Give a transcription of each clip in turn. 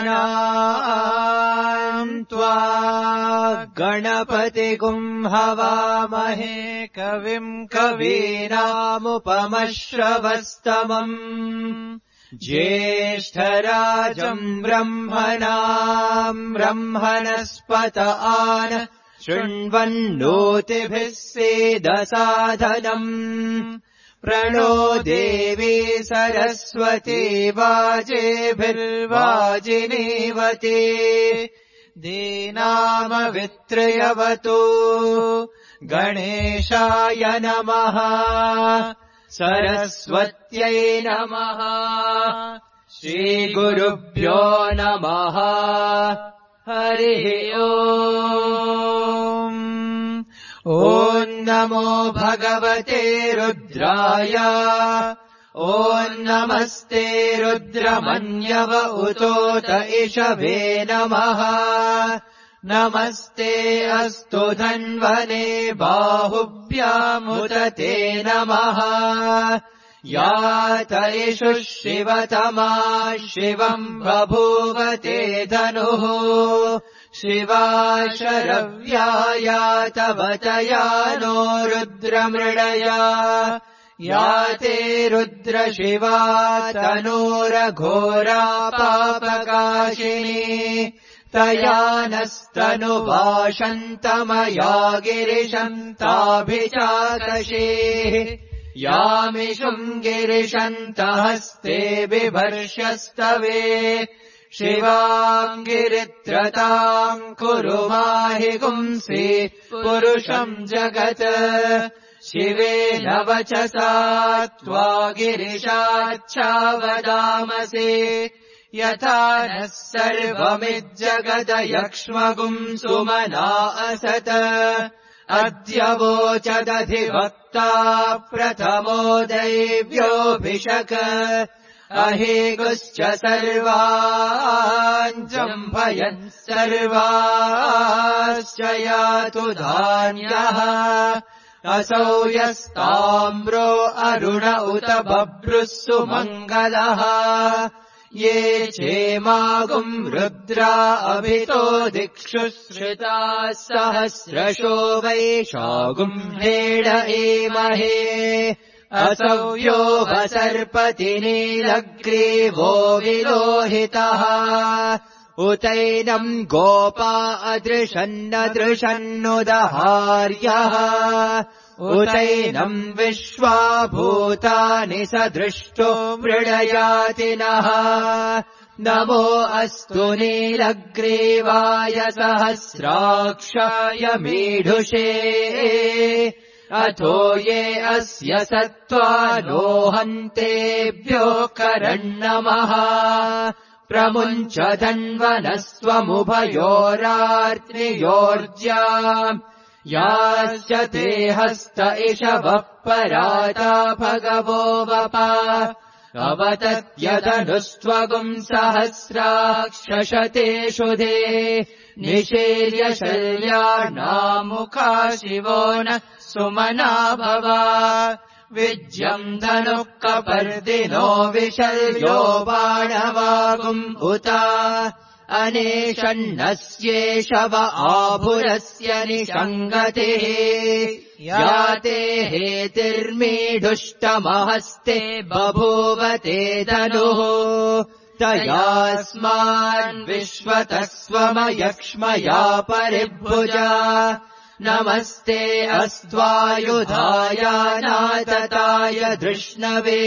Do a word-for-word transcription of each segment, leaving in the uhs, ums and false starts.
त्वा गणपतिगुं हवामहे कविं कवीनामुपमश्रवस्तमम् ज्येष्ठराजम् ब्रह्मणाम् ब्रह्मणस्पत आन शृण्वन्नोतिभिः सेदसाधनम् प्रणो देवी सरस्वती वाजेभिर्वाजिनीवती दीनामवित्रयवतु गणेशाय नमः सरस्वत्यै नमः श्रीगुरुभ्यो नमः हरिः ओम् ॐ नमो भगवते रुद्राय ॐ नमस्ते रुद्रमन्यव उतोत इषभे नमः नमस्ते अस्तु धन्वने बाहुभ्यामुत ते नमः यात इषु शिवतमा शिवम् बभूव ते धनुः शिवा शरव्या तवतया नो रुद्रमृडया या ते रुद्रशिवा तनूरघोरा पापकाशिनी तया नस्तनुभाषन्तमया गिरिशन्ताभिचाकशेः यामिषुम् गिरिशन्तहस्ते बिभर्ष्यस्तवे शिवाम् गिरित्रताम् कुरु माहि गुंसि पुरुषम् जगत् शिवेन वचसा त्वा गिरिशाच्छावदामसे यथा नः सर्वमिज्जगदयक्ष्मगुम् सुमना असत अद्य वोचदधिवक्ता प्रथमो दैव्योऽभिषक अहेगुश्च सर्वान् जम्भयन् सर्वाश्च यातु धान्यः असौ यस्ताम्रो अरुण उत बभ्रुः सुमङ्गलः ये चेमागुम् रुद्रा अभितो दिक्षु श्रिताः सहस्रशो वैशागुम् हेड एमहे असव्यो वसर्पति नीलग्रीवो विलोहितः उतैनम् गोपा अदृशन्नदृशन्नुदहार्यः उतैनम् विश्वा भूतानि सदृष्टो मृडयातिनः नमो अस्तु नीलग्रीवाय सहस्राक्षाय मीढुषे अथो ये अस्य सत्त्वानो हन्तेभ्यो करन्नमः प्रमुञ्च धन्वनस्त्वमुभयोरार्त्रियोर्ज्या यास्य ते हस्त इषवः पराता भगवो वपा अवतत्यदनुस्त्वगुम् सहस्राक्षशते शुधे निशीर्य शल्यार्णामुखा शिवो न सुमना भवा विज्यम् धनुः कपर्दिनो विशल्यो बाणवागुम् उता अनेशन्नस्येषव आभुरस्य निषङ्गतिः याते हेतिर्मीढुष्टमहस्ते बभूव ते धनुः तयास्मान् विश्वतः स्वमयक्ष्मया परिभुजा नमस्ते अस्त्वायुधायानातताय धृष्णवे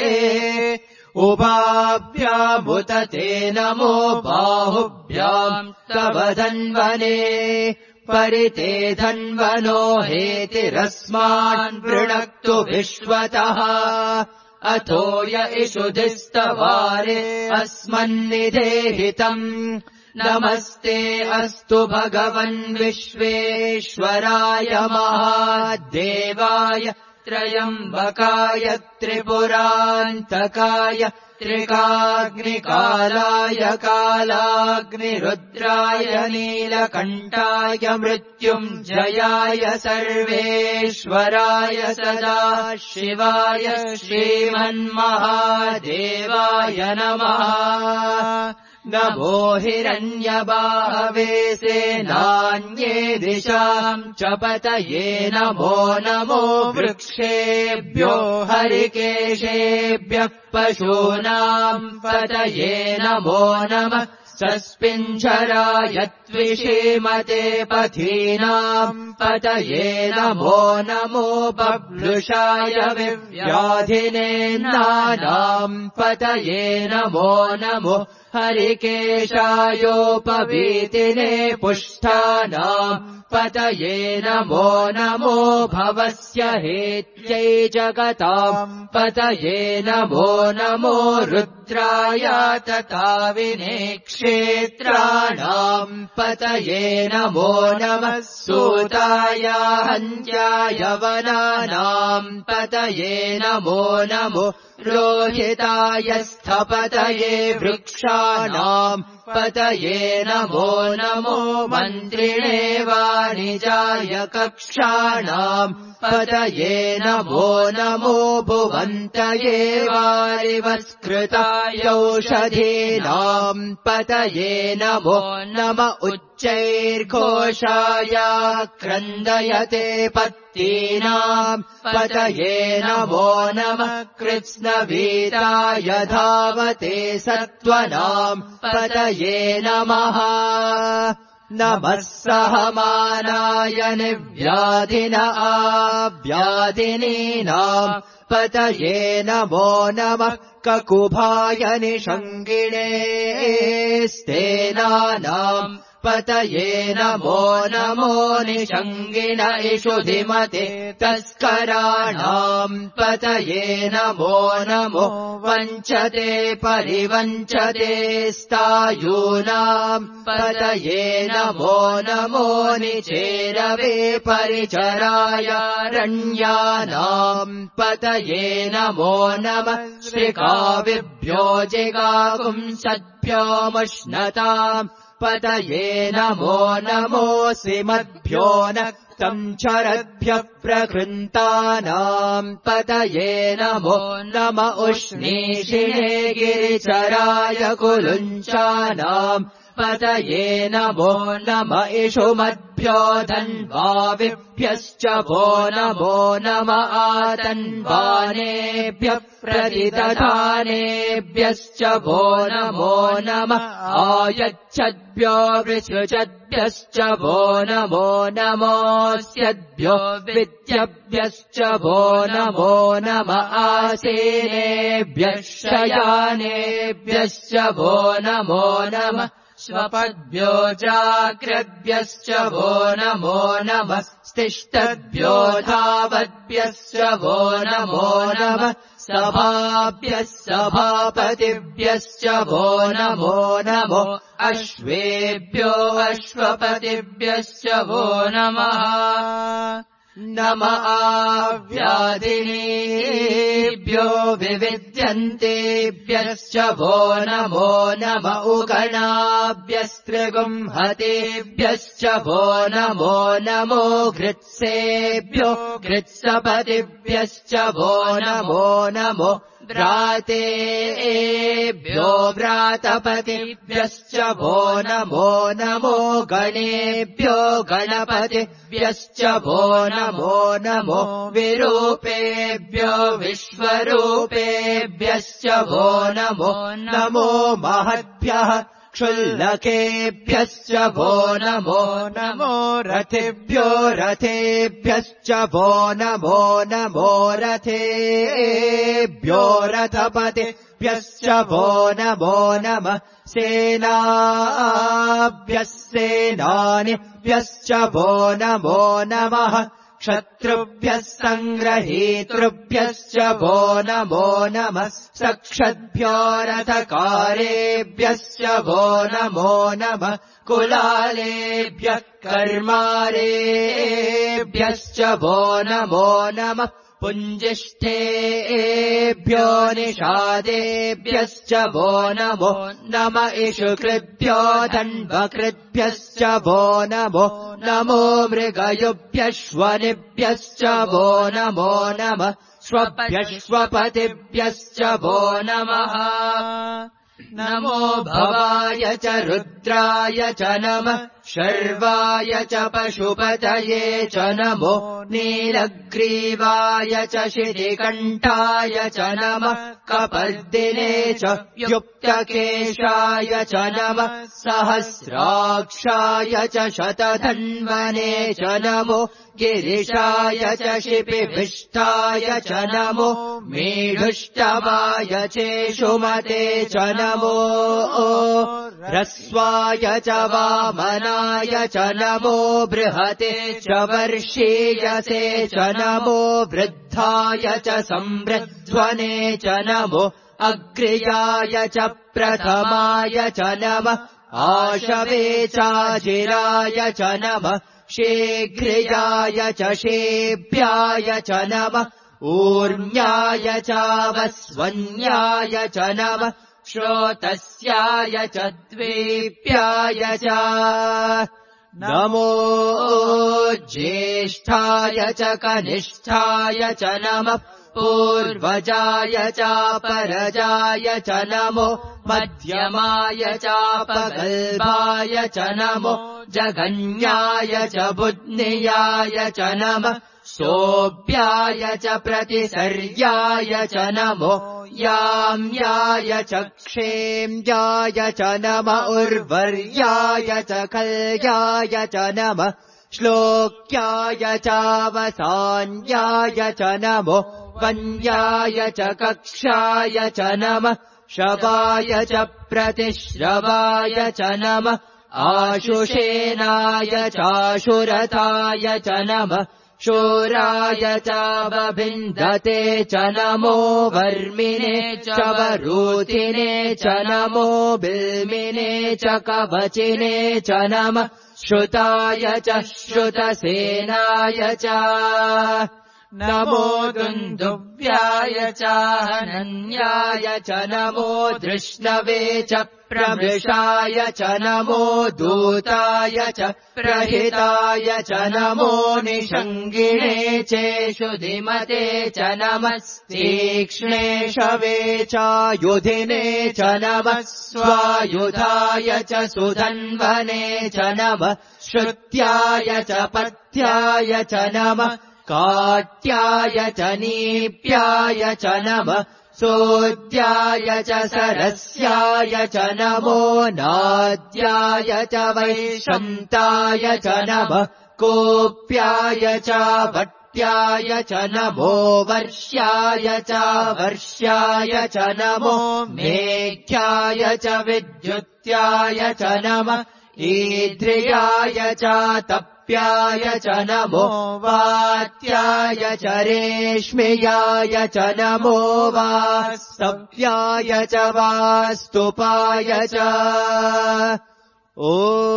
उभाभ्यामुत ते नमो बाहुभ्याम् तव धन्वने परिते धन्वनो हेतिरस्मान् वृणक्तु विश्वतः अथो य इषुधिस्तवारे अस्मन्निधेहितम् नमस्ते अस्तु भगवन् विश्वेश्वराय महादेवाय त्रयम्बकाय त्रिपुरान्तकाय त्रिकाग्निकालाय कालाग्निरुद्राय नीलकण्ठाय मृत्युञ्जयाय सर्वेश्वराय सदा शिवाय श्रीमन्महादेवाय नमः नमो हिरण्यबाहवे सेनान्ये दिशाम् च पतये नमो नमो वृक्षेभ्यो हरिकेशेभ्यः पशूनाम् पतये नमो नमः सस्मिञ्झराय त्विषीमते पथीनाम् पतये नमो नमो बभ्लुषाय विव्याधिनेन्नानाम् पतये नमो नमो हरिकेशायोपवीतिने पुष्टानाम् पतये नमो नमो भवस्य हेत्यै जगताम् पतये नमो नमो रुद्राय तथाविने क्षेत्राणाम् पतये नमो नमः सूताय हन्त्याय वनानाम् पतये नमो नमो रोहिताय स्थपतये वृक्षाणाम् पतये नमो नमो मन्त्रिणे वाणिजाय कक्षाणाम् पतये नमो नमो भुवन्तये वारिवस्कृतायौषधीनाम् पतये नमो नम उच्चैर्घोषाय क्रन्दयते पत्तीनाम् पतये नमो नमः कृत्स्नवीराय धावते सत्त्वनाम् पतये नमः नमः सहमानाय निव्याधिन आव्याधिनीनाम् पतये नमो नमः ककुभाय निषङ्गिणे स्तेनानाम् पतये नमो नमो निषङ्गिण इषुधिमते तस्कराणाम् पतये नमो नमो वञ्चते परिवञ्चते स्तायूनाम् पतये नमो नमो निचेरवे परिचराय रण्यानाम् पतये नमो नमः श्रिकाविभ्यो जिगापुंसद्भ्योमुष्णताम् पतये नमो नमो श्रीमद्भ्यो नक्तम् चरद्भ्यः प्रकृन्तानाम् पतये नमो नम उष्णीषिणे गिरिचराय कुलुञ्चानाम् पतये नमो नम इषुमद्भ्यो धन्वाविभ्यश्च भो नमो नम आतन्वानेभ्यः प्रतिदधानेभ्यश्च भो नमो नम आयच्छद्भ्यो विसृजद्भ्यश्च भो नमो नमोऽस्यद्भ्यो विद्यभ्यश्च भो नमो नम आसीनेभ्यः शयानेभ्यश्च भो नमो नमः स्वपद्भ्यो जाग्रद्भ्यश्च भो नमो नमः स्तिष्ठद्भ्यो धावद्भ्यश्च भो नमो नमः सभाभ्यः सभापतिभ्यश्च भो नमो नमो अश्वेभ्यो अश्वपतिभ्यश्च भो नमः नम आव्याधिनेभ्यो विविध्यन्तेभ्यश्च भो नमो नम उगणाभ्यस्त्रिगुंहतेभ्यश्च भो नमो नमो घृत्सेभ्यो घृत्सपतिभ्यश्च भो नमो नमो व्रातेभ्यो व्रातपतिभ्यश्च भो नमो नमो गणेभ्यो गणपतिभ्यश्च भो नमो नमो विरूपेभ्यो विश्वरूपेभ्यश्च भो नमो नमो महद्भ्यः क्षुल्लकेभ्यश्च भो नमो नमो रथेभ्यो रथेभ्यश्च भो नमो नमो रथेभ्यो रथपतिभ्यश्च भो नमो नमः सेनाभ्यः सेनानिभ्यश्च भो नमो नमः क्षत्रुभ्यः सङ्ग्रहीतृभ्यश्च भो नमो नमः सक्षद्भ्यो रथकारेभ्यश्च भो नमो नमः कुलालेभ्यः कर्मारेभ्यश्च भो नमो नमः पुञ्जिष्ठेभ्यो निषादेभ्यश्च भो नमो नम इषुकृद्भ्यो धन्वकृद्भ्यश्च भो नमो नमो मृगयुभ्यश्वनिभ्यश्च भो नमो नमः स्वभ्यश्वपतिभ्यश्च भो नमः नमो भवाय च रुद्राय च नमः शर्वाय च पशुपतये च नमो नीलग्रीवाय च शितिकण्ठाय च नमः कपर्दिने च युक्तकेशाय च नमः सहस्राक्षाय च शतधन्वने च नमो गिरिशाय च शिपिभिष्टाय च नमो मेढुष्टवाय चेषुमते च नमो ह्रस्वाय च वामनाय च नमो बृहते च वर्षीयसे च नमो वृद्धाय च संवृध्वने च नमो अग्र्याय च प्रथमाय च नमः आशवे चाजिराय च नमः शीघ्रियाय च शेभ्याय च नमः ऊर्ण्याय चावस्वन्याय च नमः श्रोतस्याय च द्वेप्याय च नमो ज्येष्ठाय च कनिष्ठाय च नमः पूर्वजाय चापरजाय च नमो मध्यमाय चापगल्भाय च नमो जगन्याय च बुद्नियाय च नमः सोऽभ्याय च प्रतिसर्याय च नमो याम्याय च क्षेम्याय च नमः उर्वर्याय च कल्याय च नमः श्लोक्याय चावसान्याय च नमो वन्याय च कक्षाय च नमः शवाय च प्रतिश्रवाय च नमः आशुषेनाय चाशुरताय च नमः शूराय चावभिन्दते च नमो वर्मिने च वरूथिने च नमो बिल्मिने च कवचिने च नमः श्रुताय च श्रुतसेनाय च नमो दुन्दुभ्याय चाहनन्याय च नमो धृष्णवे च प्रमृषाय च नमो दूताय च प्रहिताय च नमो निषङ्गिणे चेषुधिमते च नमः तीक्ष्णे शवे चायुधिने च नमः स्वायुधाय च सुधन्वने च नमः श्रुत्याय च पथ्याय च नमः काट्याय च नीप्याय च नमः सोद्याय च सरस्याय च नमो नाद्याय च वैशन्ताय च नमः कोप्याय च भट्ट्याय च नमो वर्ष्याय च वर्ष्याय च नमो मेघ्याय च विद्युत्याय च नमः ईद्रियाय च तप्याय च नमो वात्याय च रेश्म्याय च नमो वास्तव्याय च वास्तुपाय च ॐ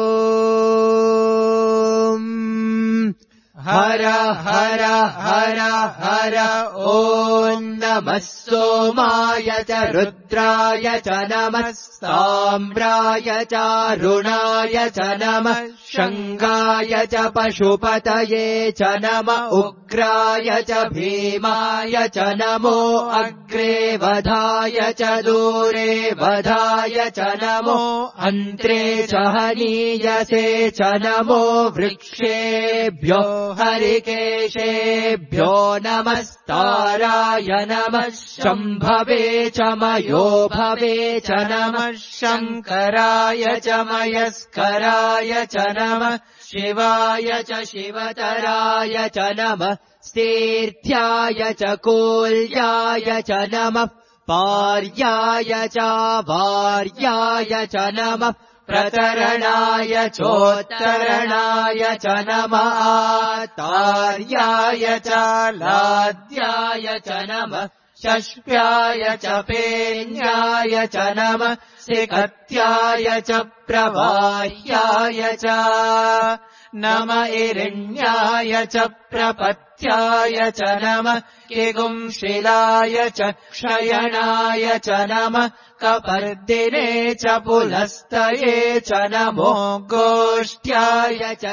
हर हर हर हर ॐ नमः सोमाय च रुद्राय च नमः ताम्राय चारुणाय च नमः शङ्गाय च पशुपतये च नमः उग्राय च भीमाय च नमो अग्रे वधाय च दूरे वधाय च नमो अन्त्रे च हनीयसे च नमो वृक्षेभ्यो हरिकेशेभ्यो नमस्ताराय नमः शम्भवे च मयोभवे च नमः शङ्कराय च मयस्कराय च नमः शिवाय च शिवतराय च नमः स्तीर्थ्याय च कोल्याय च नमः पार्याय च वार्याय च नमः प्रतरणाय चोत्तरणाय च नमः आतार्याय च लाद्याय च नमः शष्प्याय च पेन्याय च नमः सिकत्याय च प्रवाह्याय च नम इरिण्याय च प्रपत्याय च नमः किगुंशिलाय च क्षयणाय च नमः कपर्दिने च पुलस्तये च नमो गोष्ठ्याय च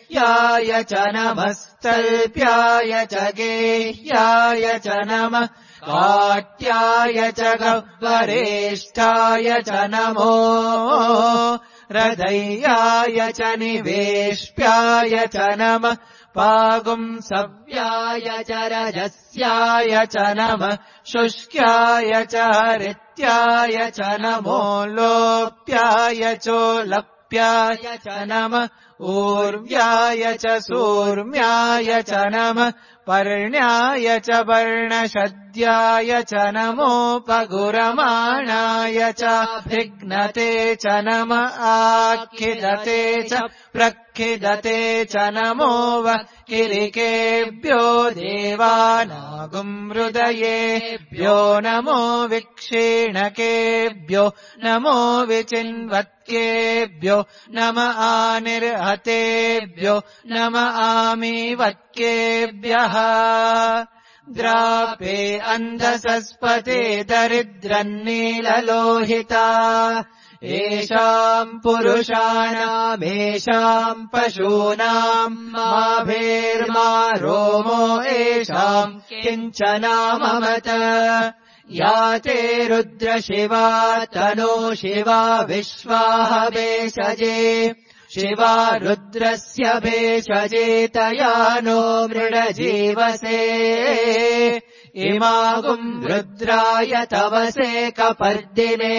गृह्याय च नमः स्तल्प्याय च गेह्याय च नमः काट्याय च गह्वरेष्ठाय च नमो हृदयाय च निवेश्याय च नमः पागुंसव्याय च रजस्याय च नमः शुष्क्याय च हरित्याय च नमो लोप्याय चोलप्याय च नमः ऊर्व्याय च सूर्म्याय च नमः पर्ण्याय च पर्णशद्याय च नमोपगुरमाणाय च भिघ्नते च नम आखिदते च प्रखिदते च नमो वकिरिकेभ्यो देवानागुंहृदयेभ्यो नमो विक्षीणकेभ्यो नमो विचिन्वत्केभ्यो नम आनिर्हतेभ्यो नम आमीवत्केभ्यः द्रापे अन्धसस्पते दरिद्रन्नीललोहिता येषाम् पुरुषाणामेषाम् पशूनाम् माभेर्मा रोमो येषाम् किञ्चनाममत या ते रुद्रशिवा तनो शिवा विश्वाः भेषजे शिवा रुद्रस्य भेषजे तया नो मृडजीवसे इमागुम् रुद्राय तवसे कपर्दिने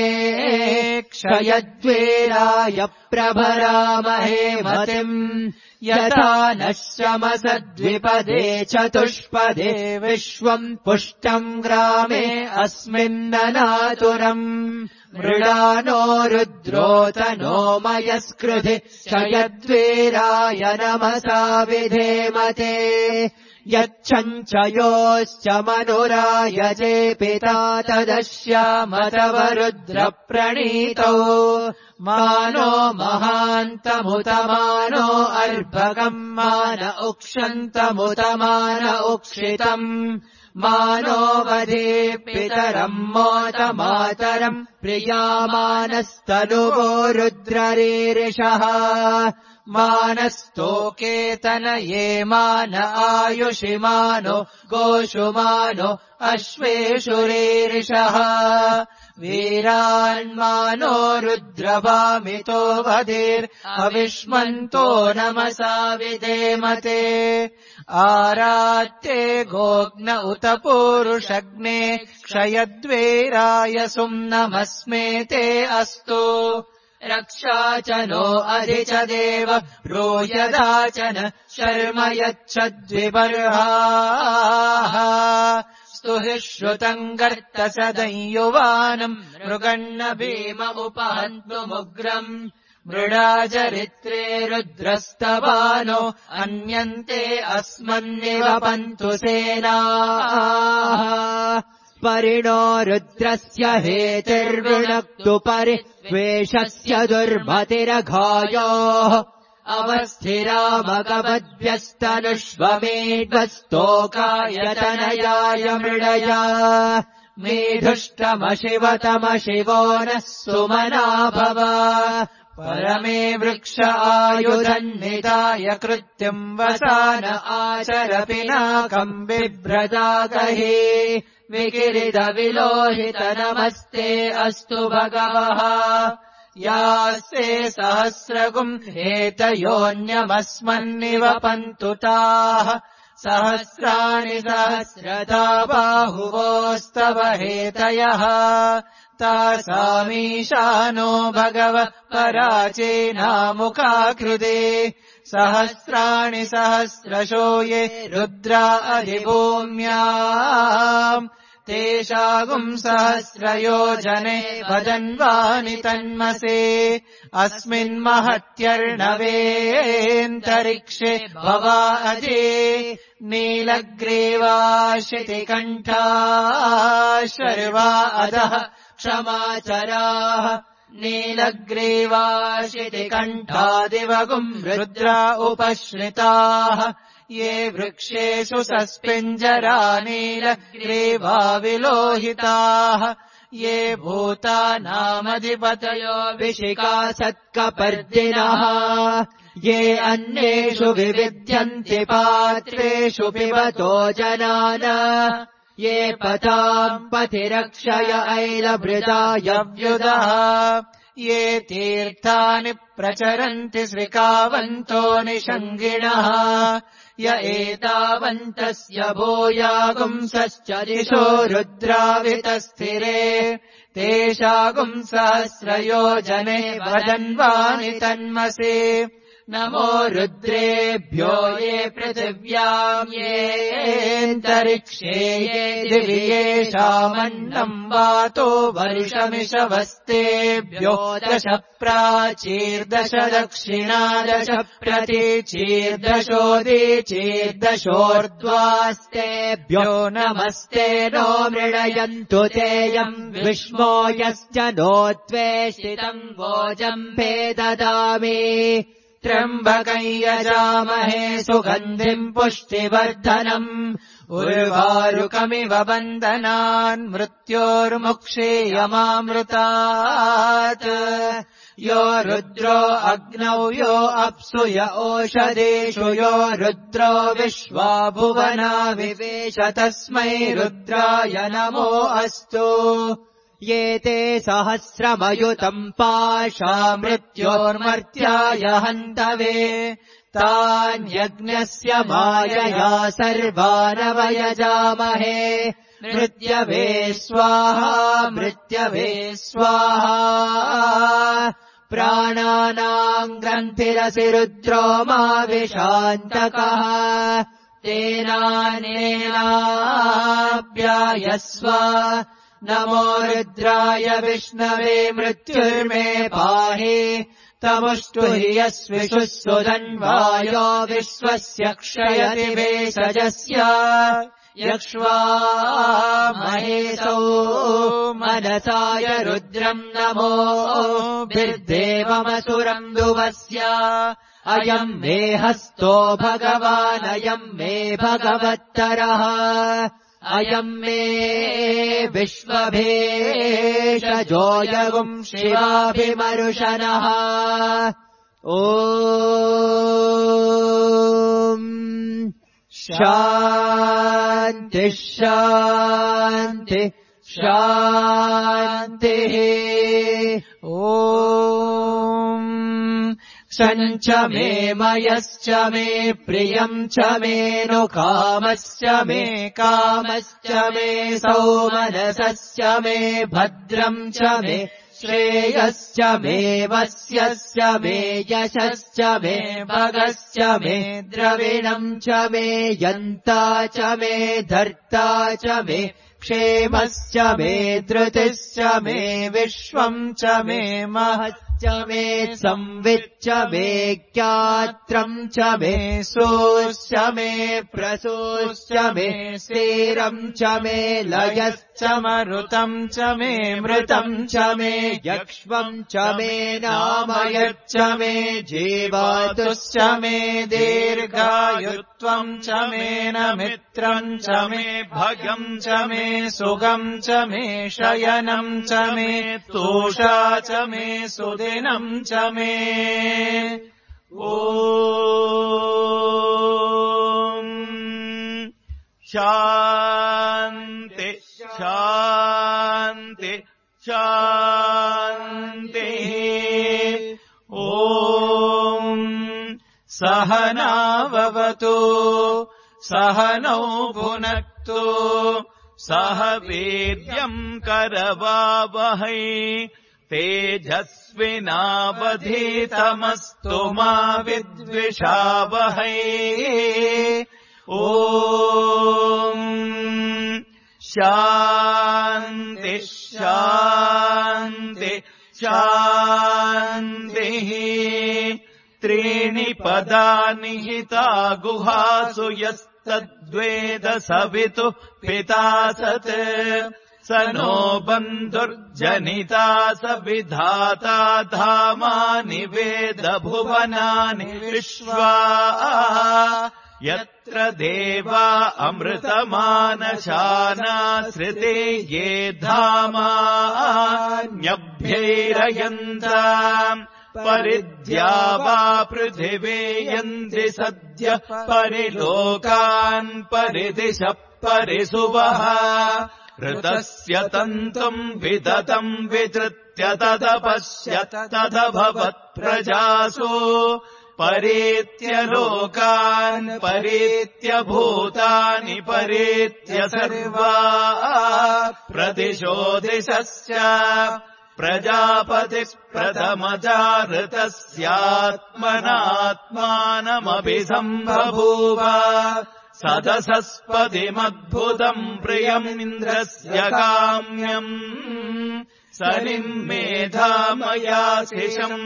क्षयद्वेराय प्रभरामहे मतिम् यथा नः शमसद्विपदे चतुष्पदे विश्वम् पुष्टम् ग्रामे अस्मिन्ननातुरम् मृडानो रुद्रोतनो मयस्कृधि क्षयद्वेराय नमसा विधेमते यच्छञ्चयोश्च मनुरायजे पिता तदश्याम तव रुद्रप्रणीतौ मानो महान्तमुतमानो अर्भकम् मान उक्षन्तमुतमान उक्षितम् मानो वधे पितरम् मोतमातरम् प्रियामानस्तनुवो रुद्ररीरिषः मानस्तोकेतनये मान आयुषिमानो गोषुमानो अश्वेषुरीरिषः वीरान्मानो रुद्रभामितो वधेर्हविष्मन्तो नमसा विधेमते आरात्ते गोग्न उत पूरुषग्ने क्षयद्वेराय सुम्नमस्मे ते अस्तु रक्षा च नो अधि च देव ब्रूयदाचन शर्म यच्छद्विबर्हाः स्तुहि श्रुतम् गर्त सदंयुवानम् मृगन्न भीम उपहन्तुमुग्रम् मृडाचरित्रे रुद्रस्तवानो अन्यन्ते अस्मन्निवपन्तु सेनाः परिणो रुद्रस्य हेतिर्वृणक्तु परिवेषस्य दुर्मतिरघायोः अवस्थिरामगवद्भ्यस्तनुष्वमेध्वस्तोकायतनयाय मृडया मेधुष्टमशिवतमशिवो नः सुमना भव परमे वृक्ष आयुधन्निताय कृत्यम् वसान आचर पिनाकम् बिभ्रदागहे विकिरित विलोहित नमस्ते अस्तु भगवः यास्ते सहस्रगुम् हेतयोऽन्यमस्मन्निवपन्तु ताः सहस्राणि सहस्रधा बाहुवोस्तव हेतयः तासामीशानो भगव पराचेनामुखाकृते सहस्राणि सहस्रशो ये रुद्रा अधिभूम्याम् तेषागुम् सहस्रयोजने वदन्वानि तन्मसे अस्मिन्महत्यर्णवेऽन्तरिक्षे भवा अजे नीलग्रीवाशितिकण्ठा शर्वा अधः क्षमाचराः नीलग्रीवाशितिकण्ठादिवगुम् रुद्रा उपश्रिताः ये वृक्षेषु सस्पिञ्जरा नीलग्रीवा विलोहिताः ये भूतानामधिपतयो विशिखा सत्कपर्दिनः ये अन्येषु विविध्यन्ति पात्रेषु पिबतो जनान ये पताम् पथिरक्षय ऐलभृतायव्युदः ये तीर्थानि प्रचरन्ति श्रिकावन्तो निषङ्गिणः य एतावन्तस्य भूयागुंसश्च दिशो रुद्रावितस्थिरे तेषागुंसहस्रयोजने वदन्वानि तन्मसि नमो रुद्रेभ्यो ये पृथिव्याम् येऽन्तरिक्षे ये दिवि येषामन्नम् वातो वर्षमिषवस्तेभ्यो दश प्राचीर्दश दक्षिणा दश प्रतीचीर्दशोदीचीर्दशोर्ध्वास्तेभ्यो नमस्ते नो मृणयन्तु तेयम् विष्मो यश्च नो त्वेषितम् वोजम्भे ददामि त्र्यम्बकम् यजामहे सुगन्धिम् पुष्टिवर्धनम् उर्वारुकमिव बन्धनान् मृत्योर्मुक्षीयमामृतात् यो रुद्रो अग्नौ यो अप्सु य ओषधीषु यो रुद्रो विश्वा भुवना विवेश तस्मै रुद्राय नमो अस्तु ये ते सहस्रमयुतम् पाशा मृत्योर्मर्त्याय हन्तवे तान्यज्ञस्य मायया सर्वानवयजामहे मृत्यवे स्वाहा मृत्यवे स्वाहा प्राणानाम् ग्रन्थिरसि रुद्रो मा विशान्तकः तेनानेनाप्यायस्व नमो रुद्राय विष्णवे मृत्युर्मे पाहि तमुष्टु हि यस्विषुः सुधन्वायो विश्वस्य क्षयति वेषजस्य यक्ष्वा महेशो मनसाय रुद्रम् नमो बिर्देवमसुरम् दुवस्य अयम् मे हस्तो भगवानयम् मे भगवत्तरः अयम् मे विश्वभेषजो यगुम् शिवाभिमरुशनः ॐ शान्ति शान्ति शान्तिः ॐ शञ्च मे मयश्च मे प्रियम् च मे नु कामश्च मे कामश्च मे सौमनसश्च मे भद्रम् च मे श्रेयश्च मे वस्यश्च मे यशश्च मे भगश्च मे द्रविणम् च मे यन्ता च मे धर्ता च मे क्षेमश्च मे धृतिश्च मे विश्वम् च मे महश्च मे संविच्च मे ज्ञात्रम् च मे सोश्च मे प्रसोश्च मे स्थिरम् च मे लयश्च मरुतम् च मे मृतम् च मे यक्ष्मम् च मे नामयच्च मे जीवातुश्च मे दीर्घायुत्वम् च मे न मित्रम् च मे भगम् च मे सुगम् च मे शयनम् च मे तोषा च मे सुदिनम् च मे ॐ शान्ति शान्ति शान्तिः ॐ सहनाववतु सहनौ भुनक्तु सह वीर्यम् करवावहै तेजस्विनावधीतमस्तु मा विद्विषावहै ॐ शान्ति शान्ति शान्तिः त्रीणि पदानि हिता गुहासु यस्तद्वेद सवितुः पिता सत् स नो बन्धुर्जनिता स विधाता धामानि वेद भुवनानि विश्वा यत्र देवा अमृतमानशानाश्रिते ये धामान्यभ्यैरयन्ताम् परिद्या वा पृथिवे यन्ति सद्य परिलोकान् परिदिश परिसुवः ऋतस्य तन्तुम् विदतम् विधृत्य तदपश्यत् तदभवत्प्रजासु परेत्य लोकान् परेत्य भूतानि परेत्य सर्वा प्रदिशो दिशश्च प्रजापतिः प्रथमजाऋतस्यात्मनात्मानमभिसम्बभूव सदसस्पतिमद्भुतम् प्रियमिन्द्रस्य काम्यम् सरिम् मेधामयाशिषम्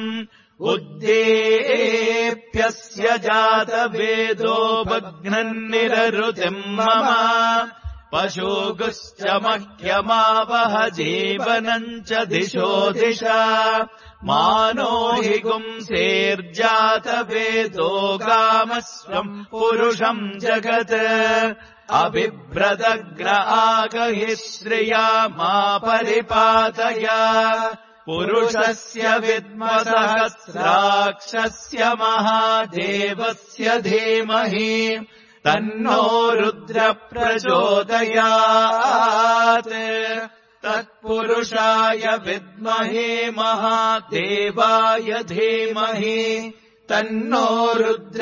उद्येप्यस्य जातवेदो भग्नन्निररुतिम् मम पशुगुश्च मह्यमावह जीवनम् च दिशो दिशा मानो हि गुंसेर्जातवेदो गामस्वम् पुरुषम् जगत् अबिभ्रदग्र आगहि श्रिया मा परिपातय पुरुषस्य विद्मसहस्राक्षस्य महादेवस्य धीमहि तन्नो रुद्र प्रचोदयात् तत्पुरुषाय विद्महे महादेवाय धीमहि तन्नो रुद्र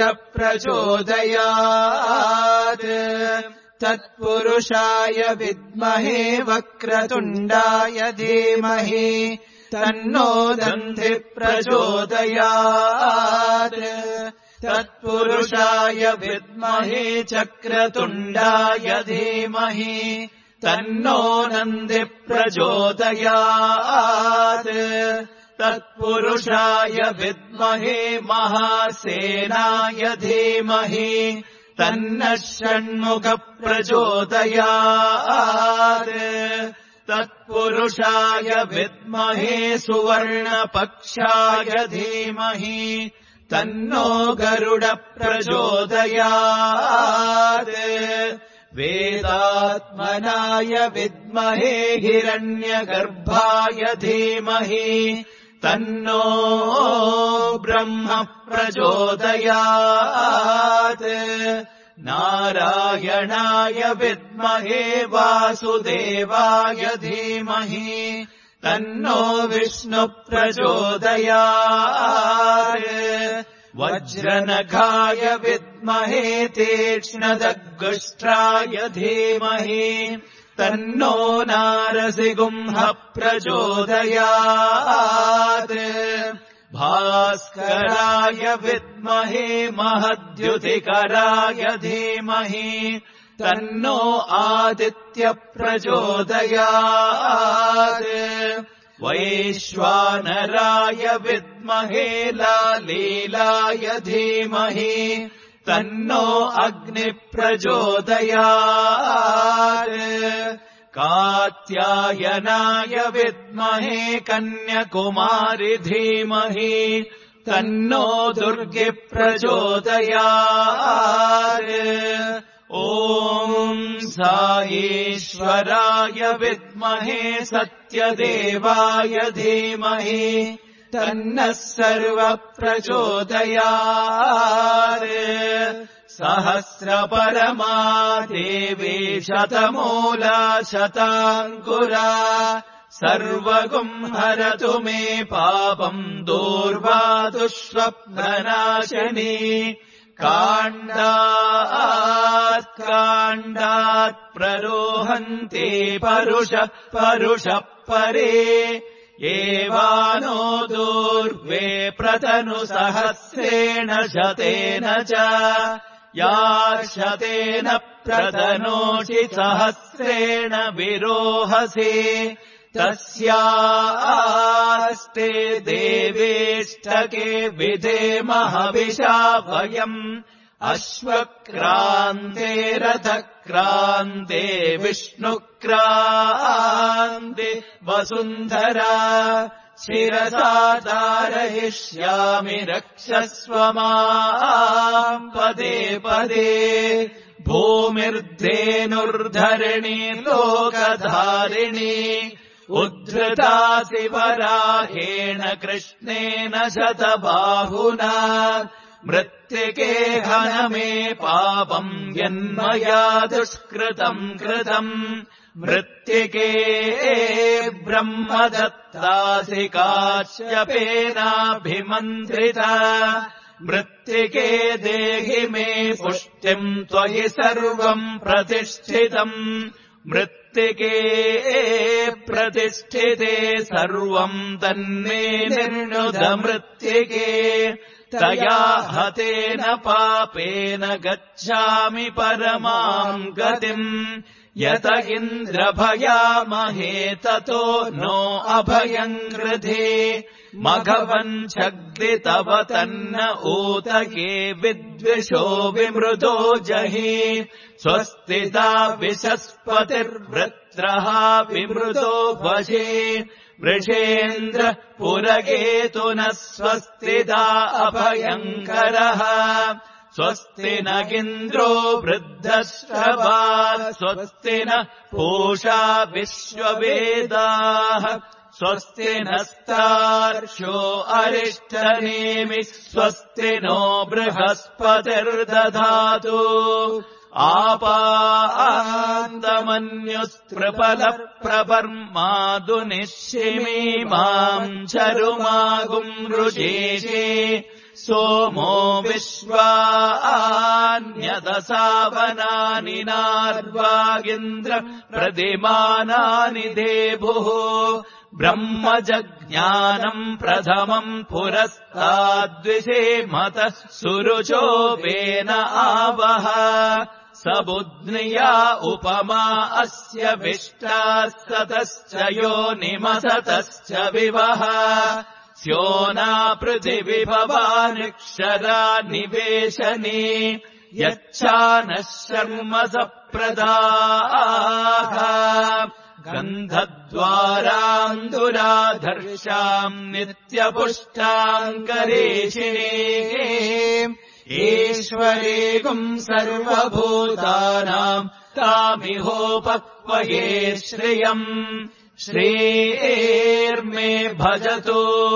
प्रचोदयात् तत्पुरुषाय विद्महे वक्रतुण्डाय धीमहि तन्नो दन्ति प्रचोदयात् तत्पुरुषाय विद्महे चक्रतुण्डाय धीमहि तन्नो नन्दि प्रचोदयात् तत्पुरुषाय विद्महे महासेनाय धीमहि तन्नः षण्मुख प्रचोदयात् तत्पुरुषाय विद्महे सुवर्णपक्षाय धीमहि तन्नो गरुड प्रचोदयात् वेदात्मनाय विद्महे हिरण्यगर्भाय धीमहि तन्नो ब्रह्म प्रचोदयात् नारायणाय विद्महे वासुदेवाय धीमहि तन्नो विष्णु प्रचोदयात् वज्रनखाय विद्महे तीक्ष्णदग्गुष्ट्राय धीमहि तन्नो नारसिंह प्रचोदयात् भास्कराय विद्महे महद्युतिकराय धीमहि तन्नो आदित्य प्रचोदयात् वैश्वानराय विद्महे लालीलाय धीमहि तन्नो अग्नि प्रचोदयात् कात्यायनाय विद्महे कन्याकुमारि धीमहि तन्नो दुर्गे प्रचोदयात् ॐ साईश्वराय विद्महे सत्यदेवाय धीमहि तन्नः सर्व प्रचोदयात् सहस्रपरमा देवी शतमूला शताङ्कुरा सर्वगुम् हरतु मे पापम् दूर्वा दुःस्वप्ननाशिनी काण्डात् काण्डात् प्ररोहन्ति परुषः परुषः परे एवानो दूर्वे प्रतनु सहस्रेण शतेन च या शतेन प्रतनोषि सहस्रेण विरोहसि तस्यास्ते देवेष्टके विधेमः हविषा वयम् अश्वक्रान्ते रथक्रान्ते विष्णुक्रान्ते वसुन्धरा शिरसा धारयिष्यामि रक्षस्व माम् पदे पदे भूमिर्धेनुर्धरिणी लोकधारिणी उद्धृतासि वराहेण कृष्णेन शतबाहुना मृत्युञ्जयेन मृत्तिके हन मे पापम् यन्मया दुष्कृतम् कृतम् मृत्तिके ब्रह्म दत्तासि काश्यपेनाभिमन्त्रिता मृत्तिके देहि मे पुष्टिम् त्वयि सर्वम् प्रतिष्ठितम् मृत्तिके प्रतिष्ठिते सर्वम् तन्मे निर्णुद मृत्तिके तया हतेन पापेन गच्छामि परमाम् गतिम् यत इन्द्रभयामहे ततो नो अभयम् कृधे मघवञ्छग्नि तव तन्न ऊतके विद्विषो विमृदो जहि स्वस्तिता विशस्पतिर्वृत्रः विमृदो वशे वृषेन्द्र पुरकेतुनः स्वस्तिता अभयङ्करः स्वस्ति न इन्द्रो वृद्धश्रवा स्वस्ति न पूषा विश्ववेदाः स्वस्ति नस्तार्क्ष्यो अरिष्टनेमि स्वस्ति नो बृहस्पतिर्दधातु आपान्तमन्युस्त्रिपलप्रपर्मादु निश्चिमीमाम् चरुमागुम् रुजेशे सोमो विश्वान्यदसावनानि नार्वागिन्द्र प्रतिमानानि देभुः ब्रह्मजज्ञानम् प्रथमम् पुरस्ताद्विषेमतः सुरुचो वेन आवह स बुध्निया उपमा अस्य विष्टाः सतश्च योनिमसतश्च विवह स्योना पृथिविभवानिक्षरा निवेशने यच्छानः शर्म सप्रदाः गन्धद्वारान्दुराधर्षाम् नित्यपुष्टाम् करेशिणे ईश्वरेगुम् सर्वभूतानाम् तामिहोपक्वये श्रियम् श्रीर्मे भजतु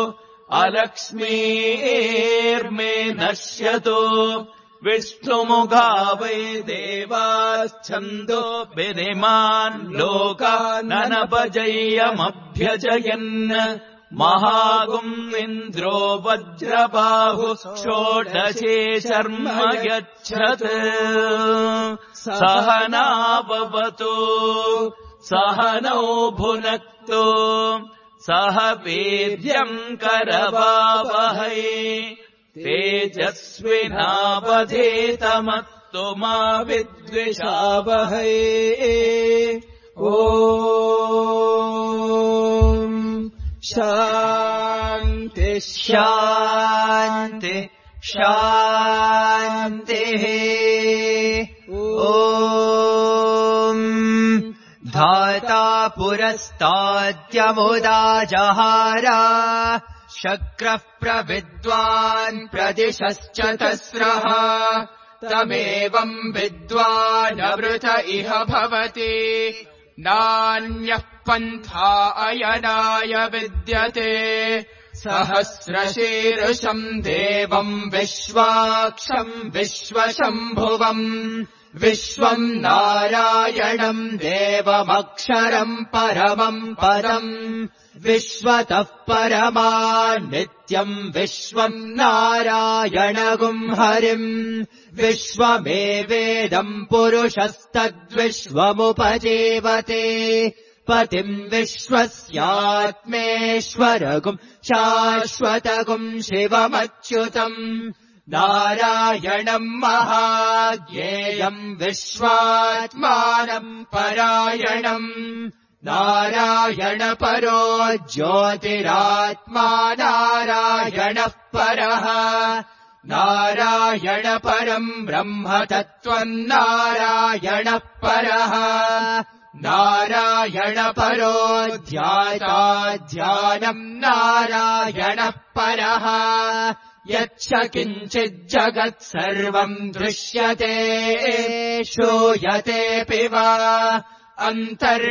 अलक्ष्मीर्मे नश्यतु विष्णुमुखा वै देवाश्छन्दो विधिमान् लोकाननपजय्यमभ्यजयन् महागुम् इन्द्रो वज्रबाहु षोडशे शर्म यच्छत् सहना भवतु सहनौ भुनक्तु सह वीर्यम् करवावहै तेजस्विनावधेतमस्तु मा विद्विषावहै ॐ शान्ति शान्ति शान्तिः ॐ धाता पुरस्ताद्यमुदा जहारा शक्रः प्रविद्वान् प्रदिशश्च तस्रः तमेवम् विद्वानवृत इह भवति नान्यः पन्था अयनाय विद्यते सहस्रशीर्षम् देवम् विश्वाक्षम् विश्वशम्भुवम् विश्वम् नारायणम् देवमक्षरम् परमम् पदम् विश्वतः परमा नित्यम् विश्वम् नारायणगुम् हरिम् विश्वमेवेदम् पुरुषस्तद्विश्वमुपजीवते पतिम् विश्वस्यात्मेश्वरगुम् शाश्वतगुम् शिवमच्युतम् नारायणम् महाज्ञेयम् विश्वात्मानम् परायणम् नारायणपरो ज्योतिरात्मा नारायणः परः नारायणपरम् ब्रह्म तत्त्वम् नारायणः परः नारायणपरो ध्याता ध्यानम् नारायणः परः यच्च किञ्चिज्जगत् सर्वम् दृश्यते श्रूयतेऽपि वा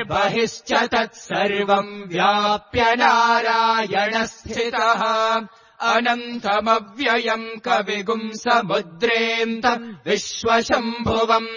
अन्तर्बहिश्च तत्सर्वम् व्याप्य नारायणः स्थितः अनन्तमव्ययम् कविगुम् समुद्रेऽन्तम् विश्वशम्भुवम्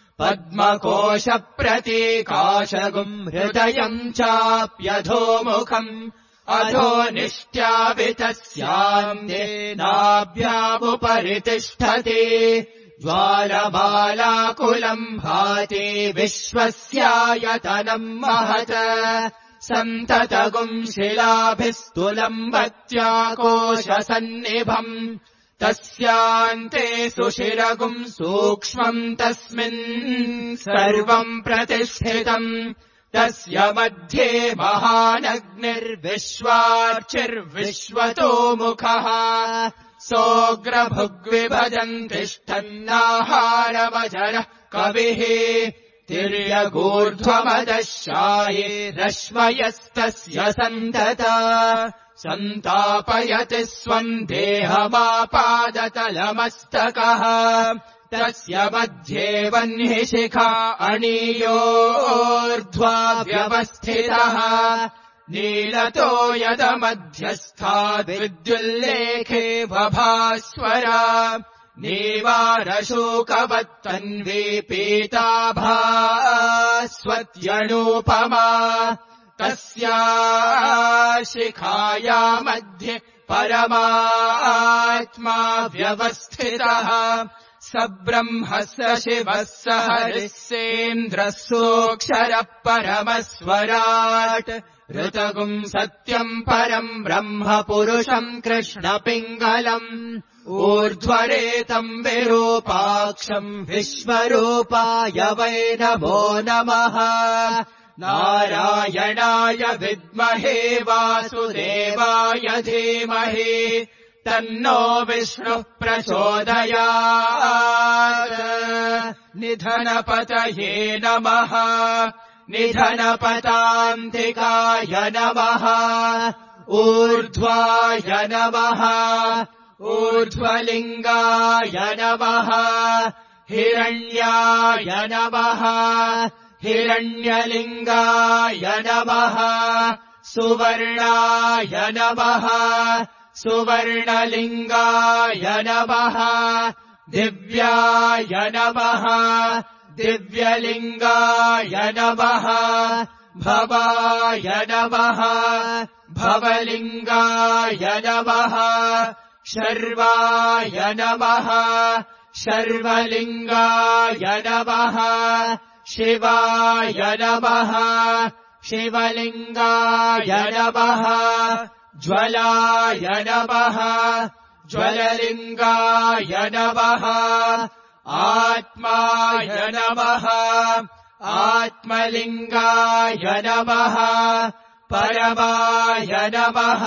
पद्मकोशप्रतीकाशगुम् हृदयम् चाप्यधोमुखम् अधो निष्ट्यावितस्यान्ते नाभ्यामुपरि तिष्ठति ज्वालमालाकुलम् भाति विश्वस्यायतनम् महत् सन्ततगुम् शिलाभिस्तुलम् वत्याकोशसन्निभम् तस्यान्ते सुशिरगुम् सूक्ष्मम् तस्मिन् सर्वम् प्रतिष्ठितम् तस्य मध्ये महानग्निर्विश्वार्चिर्विश्वतोमुखः सोऽग्रभुग्विभजन् तिष्ठन्नाहारवचरः कविः तिर्यगूर्ध्वमदशाये रश्मयस्तस्य सन्तता सन्तापयति स्वम् देहमापादतलमस्तकः तस्य मध्ये वह्निशिखा अणीयोर्ध्वा व्यवस्थितः नीलतो यदमध्यस्था विद्युल्लेखे बभास्वरा नीवारशोकवत्तन्वी पीताभास्वत्यनूपमा तस्या शिखाया मध्ये परमात्मा व्यवस्थितः स ब्रह्म स शिवः स हरिः सेन्द्रः सोऽक्षरः परमस्वराट् ऋतगुम् सत्यम् परम् ब्रह्म पुरुषम् कृष्णपिङ्गलम् ऊर्ध्वरेतम् विरूपाक्षम् विश्वरूपाय वै नमो नमः नारायणाय विद्महे वासुदेवाय धीमहि तन्नो विष्णुः प्रचोदयात् निधनपतये नमः निधनपतान्तिकाय नमः ऊर्ध्वाय नमः ऊर्ध्वलिङ्गाय नमः हिरण्याय नमः हिरण्यलिङ्गाय नमः सुवर्णाय नमः सुवर्णलिङ्गाय नमः दिव्याय नमः दिव्यलिङ्गाय नमः भवाय नमः भवलिङ्गाय नमः शर्वाय नमः शर्वलिङ्गाय नमः शिवाय नमः शिवलिङ्गाय नमः ज्वलाय नमः ज्वललिङ्गाय नमः आत्माय नमः आत्मलिङ्गाय नमः परमाय नमः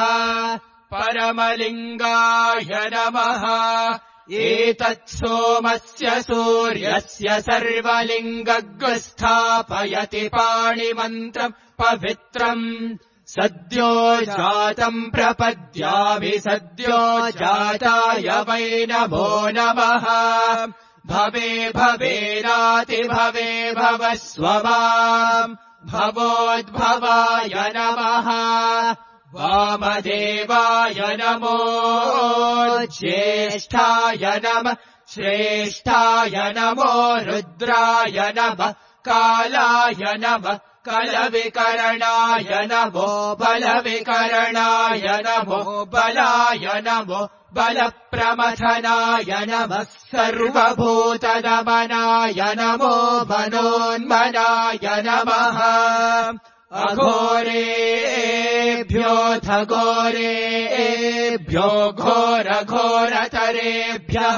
परमलिङ्गाय नमः एतत् सोमस्य सूर्यस्य सर्वलिङ्गग्स्थापयति पाणिमन्त्रम् पवित्रम् सद्यो जातम् प्रपद्यामि सद्यो जाताय वै नमो नमः भवे भवेनाति भवे भवस्व माम् भवोद्भवाय नमः वामदेवाय नमो ज्येष्ठाय नमः श्रेष्ठाय नमो रुद्राय नमः कालाय नमः कलविकरणाय नमो बलविकरणाय नमो बलाय नमो बलप्रमथनाय नमः सर्वभूतदमनाय नमो मनोन्मनाय नमः अघोरेभ्योऽथ घोरेभ्यो घोरघोरतरेभ्यः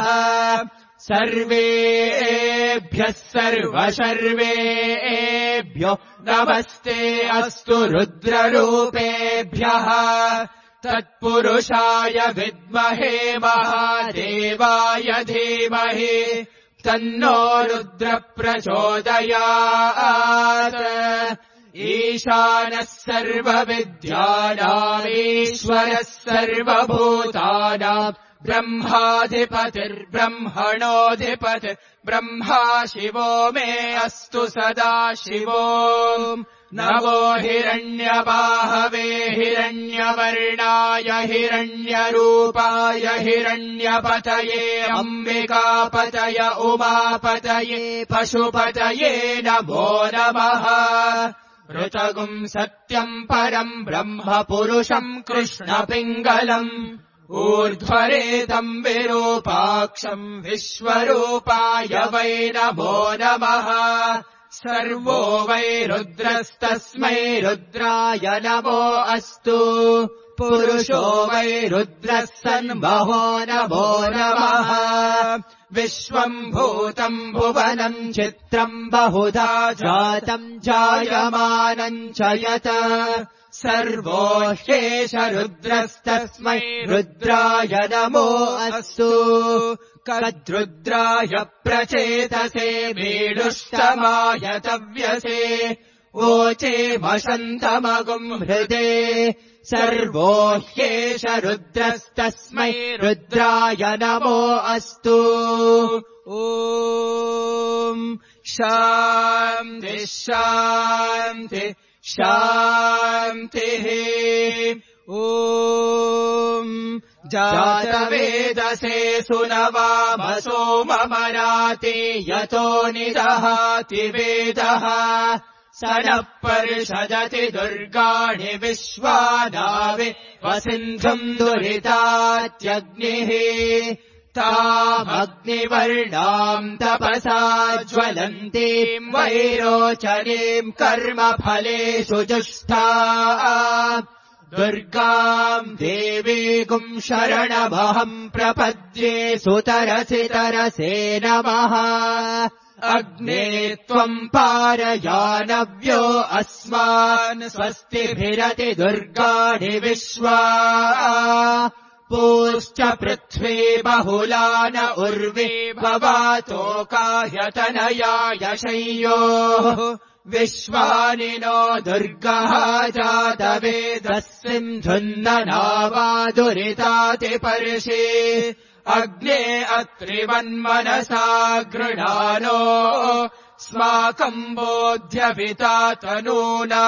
सर्वेभ्यः सर्वशर्वेभ्यो नमस्ते अस्तु रुद्ररूपेभ्यः तत्पुरुषाय विद्महे महादेवाय धीमहि तन्नो रुद्रः प्रचोदयात् ईशानः सर्वविद्यानामीश्वरः सर्वभूतानाम् ब्रह्माधिपतिर्ब्रह्मणोऽधिपतिर्ब्रह्मा शिवो मे अस्तु सदा शिवो नमो हिरण्यबाहवे हिरण्यवर्णाय हिरण्यरूपाय हिरण्यपतये अम्बिकापतय उमापतये पशुपतये नमो नमः ऋतगुम् सत्यम् परम् ब्रह्म पुरुषम् कृष्णपिङ्गलम् ऊर्ध्वरेतम् विरूपाक्षम् विश्वरूपाय वै नमो नमः सर्वो वै रुद्रस्तस्मै रुद्राय नमो अस्तु पुरुषो वै रुद्रः सन्महो नमो नमः विश्वम् भूतम् भुवनम् चित्रम् बहुधा जातम् जायमानम् च यत् सर्वो ह्येष रुद्रस्तस्मै रुद्राय नमो अस्तु कद्रुद्राय प्रचेतसे मीडुष्टमाय तव्यसे वोचे वसन्तमगुम् हृदे सर्वो ह्येष रुद्रस्तस्मै रुद्राय नमो अस्तु ॐ शान्ति शान्ति शान्तिः ॐ जातवेदसे सुनवामसो ममराति यतो निदहाति वेदः स नः परिषदति दुर्गाणि विश्वानावि वसिन्धुम् दुरितात्यग्निः तामग्निवर्णाम् तपसा ज्वलन्तीम् वैरोचनीम् कर्मफलेषु जुष्टा दुर्गाम् देवीगुम् शरणमहम् प्रपद्ये सुतरसि तरसे नमः अग्ने त्वम् पारयानव्यो अस्मान् स्वस्तिभिरति दुर्गाणि विश्वा पूश्च पृथ्वी बहुलान उर्वी भवातो काह्यतनयाय शय्योः विश्वानि नो दुर्गः जातवेदः सिन्धुन्ननावादुरितातिपर्षि अग्ने अत्रिवन्मनसा गृणानो स्माकम् बोध्यपिता तनूना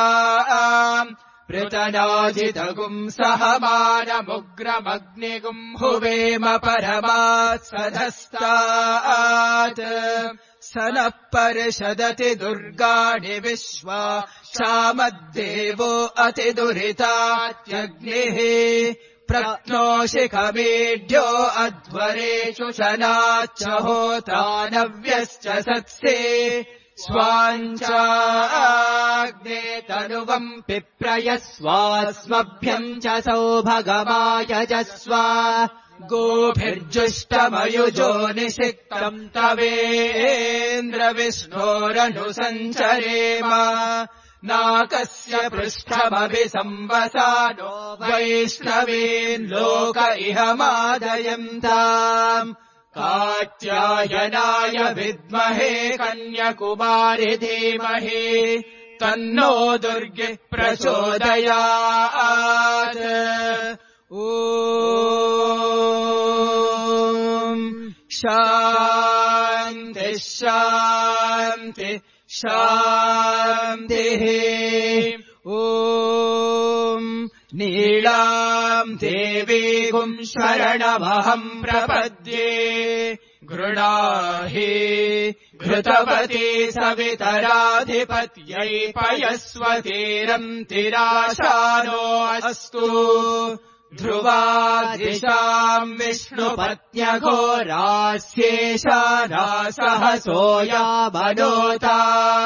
पृतनाजितगुम् सहमानमुग्रमग्निगुम् हुवेम परमात् सधस्तात् स नः परिषदति दुर्गाणि विश्वा क्षामद्देवो अतिदुरितात्यग्निः प्रत्नोषिखमेढ्यो अध्वरेषु शनाच्च होतानव्यश्च सत्से स्वाञ्चाग्ने तनुवम् पिप्रयस्वास्मभ्यम् च सौभगमायजस्व गोभिर्जुष्टमयुजो निषिक्तम् तवेन्द्रविष्णोरनुसञ्चरेम नाकस्य पृष्ठमभिसंवसानो वैष्णवीन् लोक इह मादयन्ताम् कात्यायनाय विद्महे कन्याकुमारि धीमहि तन्नो दुर्गे प्रचोदयात् ॐ शान्ति शान्ति शान्तिः ॐ नीलाम् देवीगुम् शरणमहम् प्रपद्ये गृणाहि घृतवती सवितराधिपत्यै पयस्वतीरन्तिराशानो अस्तु ध्रुवादिशाम् विष्णुपत्न्यघोरास्येषा सहसोऽयामनोता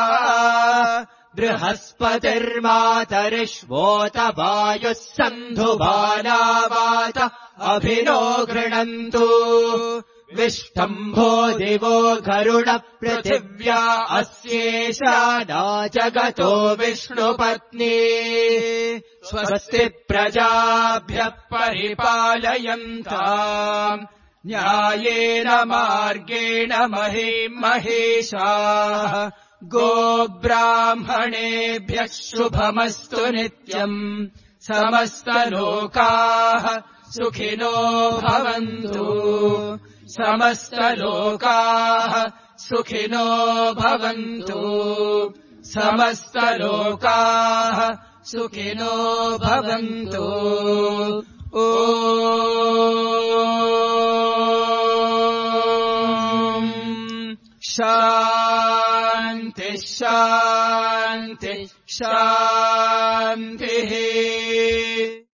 बृहस्पतिर्मातरिष्वोत वायुः सन्धुबानावात अभिनो गृणन्तु विष्टम्भो दिवो गरुड पृथिव्या अस्येषा जगतो विष्णुपत्नी स्वस्ति प्रजाभ्यः परिपालयन्ताम् न्यायेन मार्गेण महीम् महेशाः गोब्राह्मणेभ्यः शुभमस्तु नित्यम् समस्तलोकाः सुखिनो भवन्तु समस्तलोकाः सुखिनो भवन्तु समस्तलोकाः सुखिनो भवन्तु। ॐ शान्तिः शान्तिः शान्तिः।